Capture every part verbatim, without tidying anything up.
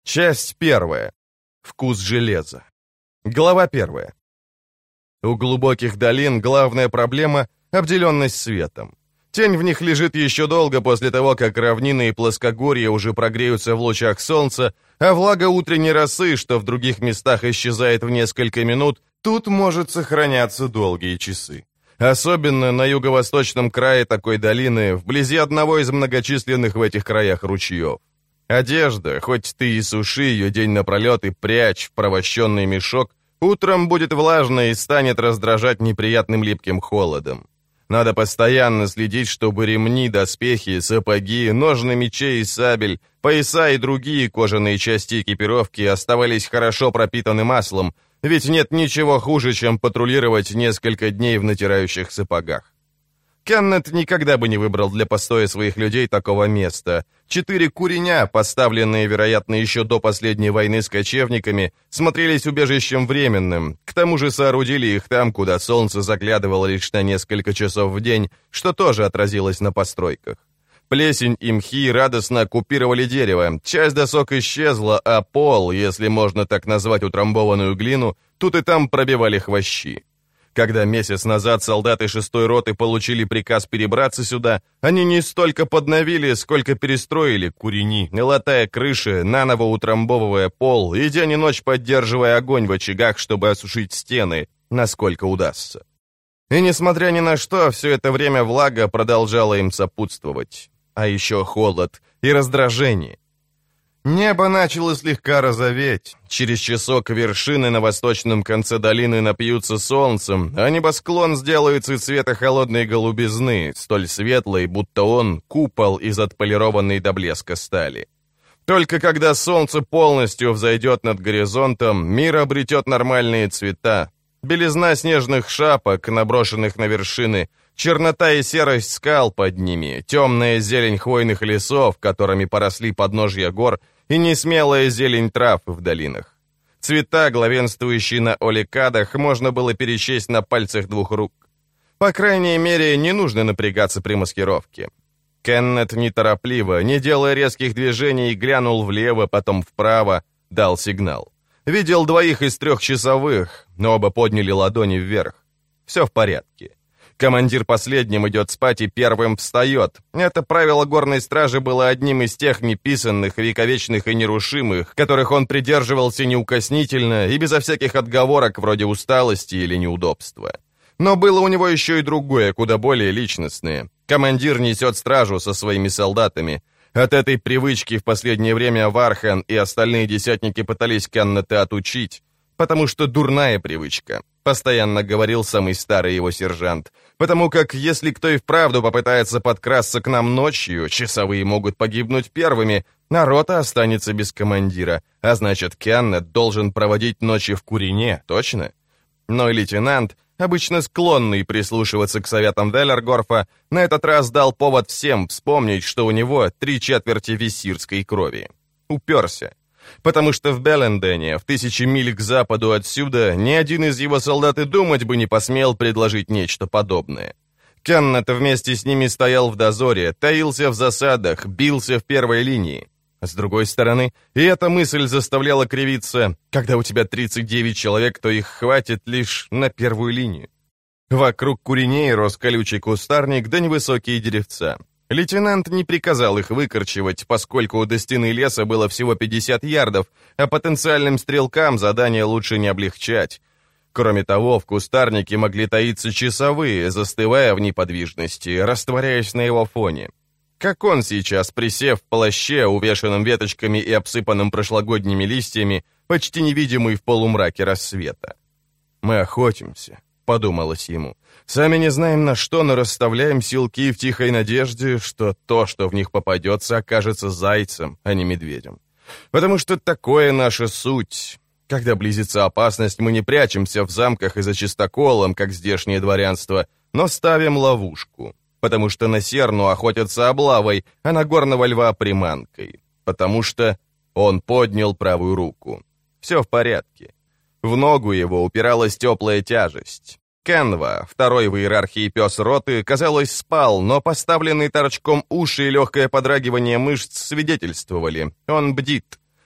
Часть первая. Вкус железа. Глава первая. У глубоких долин главная проблема — обделенность светом. Тень в них лежит еще долго после того, как равнины и плоскогорья уже прогреются в лучах солнца, а влага утренней росы, что в других местах исчезает в несколько минут, тут может сохраняться долгие часы. Особенно на юго-восточном крае такой долины, вблизи одного из многочисленных в этих краях ручьев. Одежда, хоть ты и суши ее день напролет и прячь в провощенный мешок, утром будет влажной и станет раздражать неприятным липким холодом. Надо постоянно следить, чтобы ремни, доспехи, сапоги, ножны мечей и сабель, пояса и другие кожаные части экипировки оставались хорошо пропитаны маслом, ведь нет ничего хуже, чем патрулировать несколько дней в натирающих сапогах. Кеннет никогда бы не выбрал для постоя своих людей такого места. Четыре куреня, поставленные, вероятно, еще до последней войны с кочевниками, смотрелись убежищем временным, к тому же соорудили их там, куда солнце заглядывало лишь на несколько часов в день, что тоже отразилось на постройках. Плесень и мхи радостно оккупировали дерево, часть досок исчезла, а пол, если можно так назвать утрамбованную глину, тут и там пробивали хвощи. Когда месяц назад солдаты шестой роты получили приказ перебраться сюда, они не столько подновили, сколько перестроили курени, латая крыши, наново утрамбовывая пол и день и ночь поддерживая огонь в очагах, чтобы осушить стены, насколько удастся. И несмотря ни на что, все это время влага продолжала им сопутствовать. А еще холод и раздражение. Небо начало слегка розоветь. Через часок вершины на восточном конце долины напьются солнцем, а небосклон сделается цвета холодной голубизны, столь светлой, будто он — купол из отполированной до блеска стали. Только когда солнце полностью взойдет над горизонтом, мир обретет нормальные цвета. Белизна снежных шапок, наброшенных на вершины, чернота и серость скал под ними, темная зелень хвойных лесов, которыми поросли подножья гор, и несмелая зелень трав в долинах. Цвета, главенствующие на оликадах, можно было пересчесть на пальцах двух рук. По крайней мере, не нужно напрягаться при маскировке. Кеннет неторопливо, не делая резких движений, глянул влево, потом вправо, дал сигнал. Видел двоих из трех часовых, но оба подняли ладони вверх. Все в порядке. Командир последним идет спать и первым встает. Это правило горной стражи было одним из тех неписанных, вековечных и нерушимых, которых он придерживался неукоснительно и безо всяких отговорок вроде усталости или неудобства. Но было у него еще и другое, куда более личностное. Командир несет стражу со своими солдатами. От этой привычки в последнее время Вархан и остальные десятники пытались Кеннета отучить, потому что дурная привычка. Постоянно говорил самый старый его сержант. Потому как, если кто и вправду попытается подкрасться к нам ночью, часовые могут погибнуть первыми, а рота останется без командира, а значит, Кеннет должен проводить ночи в курине, точно? Но лейтенант, обычно склонный прислушиваться к советам Веллергорфа, на этот раз дал повод всем вспомнить, что у него три четверти виссирской крови. Уперся. Потому что в Беллендене, в тысячи миль к западу отсюда, ни один из его солдат и думать бы не посмел предложить нечто подобное. Кеннет вместе с ними стоял в дозоре, таился в засадах, бился в первой линии. С другой стороны, и эта мысль заставляла кривиться, когда у тебя тридцать девять человек, то их хватит лишь на первую линию. Вокруг куреней рос колючий кустарник да невысокие деревца. Лейтенант не приказал их выкорчевать, поскольку до стены леса было всего пятьдесят ярдов, а потенциальным стрелкам задание лучше не облегчать. Кроме того, в кустарнике могли таиться часовые, застывая в неподвижности, растворяясь на его фоне. Как он сейчас, присев в плаще, увешанном веточками и обсыпанном прошлогодними листьями, почти невидимый в полумраке рассвета. «Мы охотимся», — подумалось ему. «Сами не знаем на что, но расставляем силки в тихой надежде, что то, что в них попадется, окажется зайцем, а не медведем. Потому что такое наша суть. Когда близится опасность, мы не прячемся в замках и за чистоколом, как здешнее дворянство, но ставим ловушку. Потому что на серну охотятся облавой, а на горного льва приманкой. Потому что...» Он поднял правую руку. Все в порядке. В ногу его упиралась теплая тяжесть. Кенва, второй в иерархии пес роты, казалось, спал, но поставленные торчком уши и легкое подрагивание мышц свидетельствовали. Он бдит.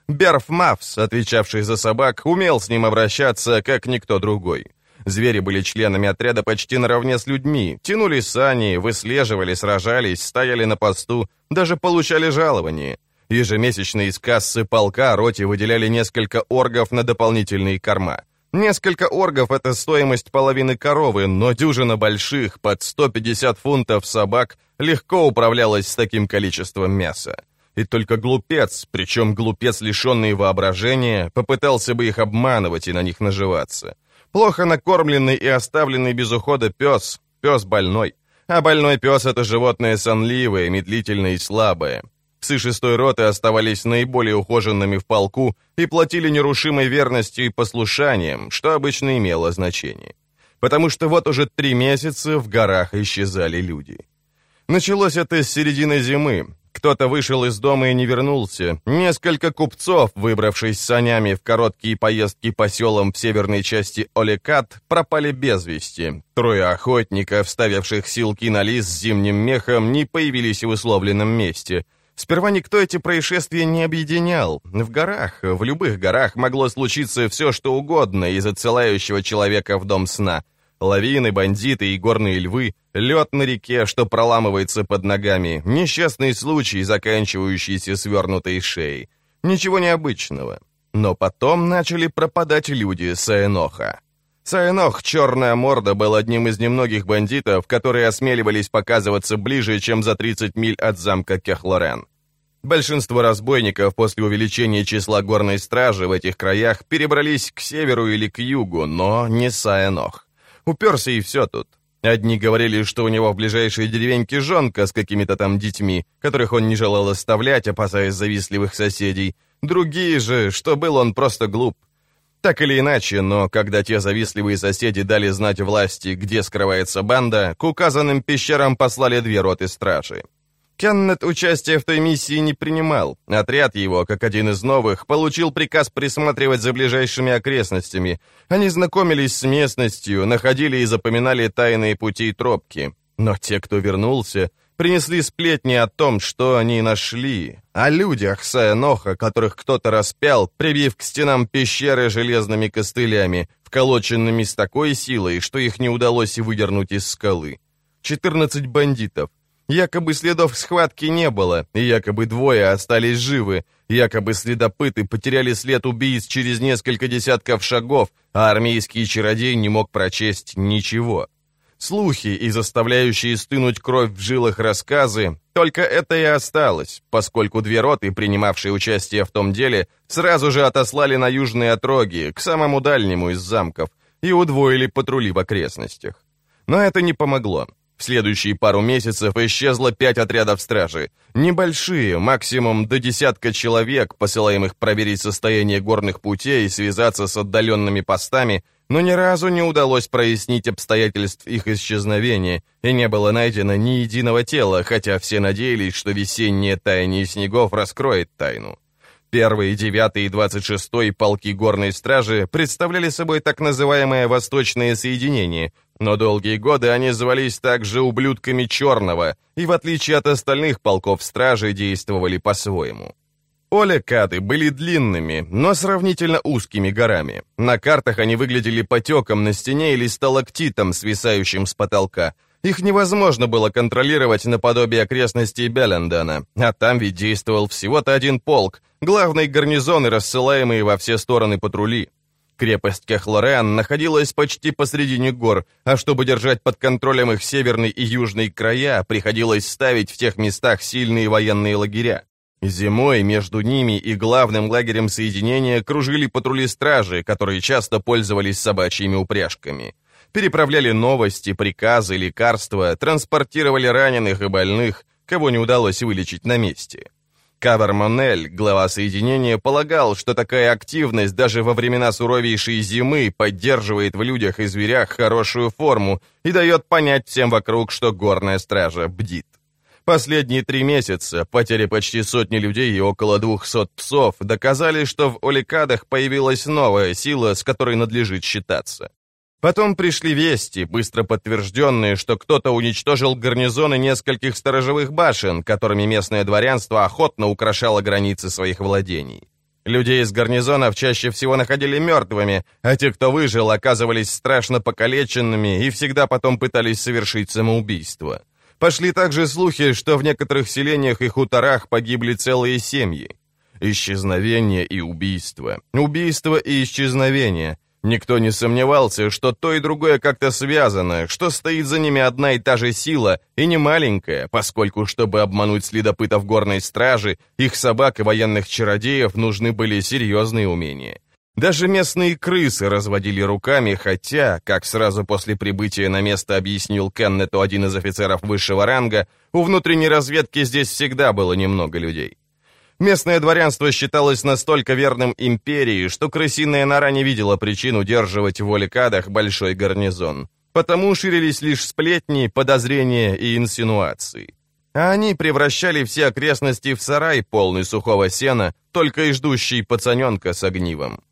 Берф Мавс, отвечавший за собак, умел с ним обращаться, как никто другой. Звери были членами отряда почти наравне с людьми, тянули сани, выслеживали, сражались, стояли на посту, даже получали жалование. Ежемесячно из кассы полка роте выделяли несколько оргов на дополнительные корма. Несколько оргов — это стоимость половины коровы, но дюжина больших, под сто пятьдесят фунтов собак легко управлялась с таким количеством мяса. И только глупец, причем глупец, лишенный воображения, попытался бы их обманывать и на них наживаться. Плохо накормленный и оставленный без ухода пес — пес больной. А больной пес — это животное сонливое, медлительное и слабое. Псы шестой роты оставались наиболее ухоженными в полку и платили нерушимой верностью и послушанием, что обычно имело значение. Потому что вот уже три месяца в горах исчезали люди. Началось это с середины зимы. Кто-то вышел из дома и не вернулся. Несколько купцов, выбравшись санями в короткие поездки по селам в северной части Олекат, пропали без вести. Трое охотников, ставивших силки на лис с зимним мехом, не появились в условленном месте. Сперва никто эти происшествия не объединял. В горах, в любых горах могло случиться все, что угодно из отсылающего человека в дом сна. Лавины, бандиты и горные львы, лед на реке, что проламывается под ногами, несчастный случай, заканчивающийся свернутой шеей. Ничего необычного. Но потом начали пропадать люди Саэноха. Саэнох, черная морда, был одним из немногих бандитов, которые осмеливались показываться ближе, чем за тридцать миль от замка Кехлорен. Большинство разбойников после увеличения числа горной стражи в этих краях перебрались к северу или к югу, но не Саэнох. Уперся и все тут. Одни говорили, что у него в ближайшей деревеньке жонка с какими-то там детьми, которых он не желал оставлять, опасаясь завистливых соседей. Другие же, что был он просто глуп. Так или иначе, но когда те завистливые соседи дали знать власти, где скрывается банда, к указанным пещерам послали две роты стражи. Кеннет участия в той миссии не принимал. Отряд его, как один из новых, получил приказ присматривать за ближайшими окрестностями. Они знакомились с местностью, находили и запоминали тайные пути и тропки. Но те, кто вернулся, принесли сплетни о том, что они нашли, о людях Саэноха, которых кто-то распял, прибив к стенам пещеры железными костылями, вколоченными с такой силой, что их не удалось выдернуть из скалы. четырнадцать бандитов. Якобы следов схватки не было, и якобы двое остались живы, якобы следопыты потеряли след убийц через несколько десятков шагов, а армейский чародей не мог прочесть ничего. Слухи и заставляющие стынуть кровь в жилах рассказы, только это и осталось, поскольку две роты, принимавшие участие в том деле, сразу же отослали на южные отроги, к самому дальнему из замков, и удвоили патрули в окрестностях. Но это не помогло. В следующие пару месяцев исчезло пять отрядов стражи. Небольшие, максимум до десятка человек, посылаемых проверить состояние горных путей и связаться с отдаленными постами, но ни разу не удалось прояснить обстоятельств их исчезновения, и не было найдено ни единого тела, хотя все надеялись, что весеннее таяние снегов раскроет тайну. Первый, девятый и двадцать шестой полки горной стражи представляли собой так называемое «восточное соединение», но долгие годы они звались также «ублюдками черного», и в отличие от остальных полков стражи действовали по-своему. Олекаты были длинными, но сравнительно узкими горами. На картах они выглядели потеком на стене или сталактитом, свисающим с потолка. Их невозможно было контролировать наподобие окрестностей Беллендена, а там ведь действовал всего-то один полк, главный гарнизон и рассылаемые во все стороны патрули. Крепость Кехлорен находилась почти посредине гор, а чтобы держать под контролем их северный и южный края, приходилось ставить в тех местах сильные военные лагеря. Зимой между ними и главным лагерем соединения кружили патрули стражи, которые часто пользовались собачьими упряжками. Переправляли новости, приказы, лекарства, транспортировали раненых и больных, кого не удалось вылечить на месте. Кавер Монель, глава соединения, полагал, что такая активность даже во времена суровейшей зимы поддерживает в людях и зверях хорошую форму и дает понять всем вокруг, что горная стража бдит. Последние три месяца потери почти сотни людей и около двухсот псов доказали, что в Олекадах появилась новая сила, с которой надлежит считаться. Потом пришли вести, быстро подтвержденные, что кто-то уничтожил гарнизоны нескольких сторожевых башен, которыми местное дворянство охотно украшало границы своих владений. Людей из гарнизонов чаще всего находили мертвыми, а те, кто выжил, оказывались страшно покалеченными и всегда потом пытались совершить самоубийство. Пошли также слухи, что в некоторых селениях и хуторах погибли целые семьи. Исчезновение и убийство. Убийство и исчезновение. Никто не сомневался, что то и другое как-то связано, что стоит за ними одна и та же сила, и не маленькая, поскольку, чтобы обмануть следопытов горной стражи, их собак и военных чародеев нужны были серьезные умения. Даже местные крысы разводили руками, хотя, как сразу после прибытия на место объяснил Кеннету один из офицеров высшего ранга, у внутренней разведки здесь всегда было немного людей. Местное дворянство считалось настолько верным империи, что крысиная нора не видела причин удерживать в Оликадах большой гарнизон. Потому ширились лишь сплетни, подозрения и инсинуации. А они превращали все окрестности в сарай, полный сухого сена, только и ждущий пацаненка с огнивом.